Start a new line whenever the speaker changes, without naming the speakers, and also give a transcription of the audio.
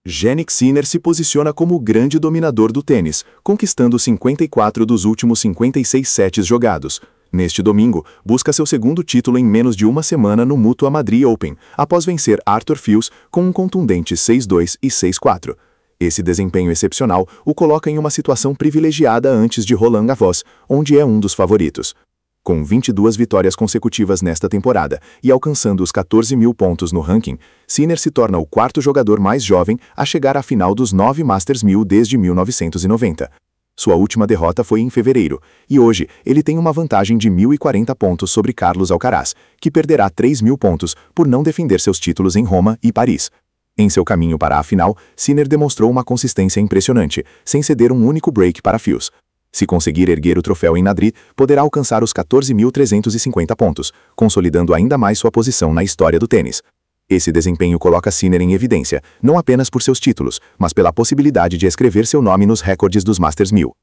Jannik Sinner se posiciona como o grande dominador do tênis, conquistando 54 dos últimos 56 sets jogados. Neste domingo, busca seu segundo título em menos de uma semana no Mutua Madrid Open, após vencer Arthur Fils com um contundente 6-2 e 6-4. Esse desempenho excepcional o coloca em uma situação privilegiada antes de Roland Garros, onde é um dos favoritos. Com 22 vitórias consecutivas nesta temporada e alcançando os 14 mil pontos no ranking, Sinner se torna o quarto jogador mais jovem a chegar à final dos 9 Masters 1000 desde 1990. Sua última derrota foi em fevereiro, e hoje ele tem uma vantagem de 1.040 pontos sobre Carlos Alcaraz, que perderá 3.000 pontos por não defender seus títulos em Roma e Paris. Em seu caminho para a final, Sinner demonstrou uma consistência impressionante, sem ceder um único break para Fils. Se conseguir erguer o troféu em Madrid, poderá alcançar os 14.350 pontos, consolidando ainda mais sua posição na história do tênis. Esse desempenho coloca Sinner em evidência, não apenas por seus títulos, mas pela possibilidade de escrever seu nome nos recordes dos Masters 1000.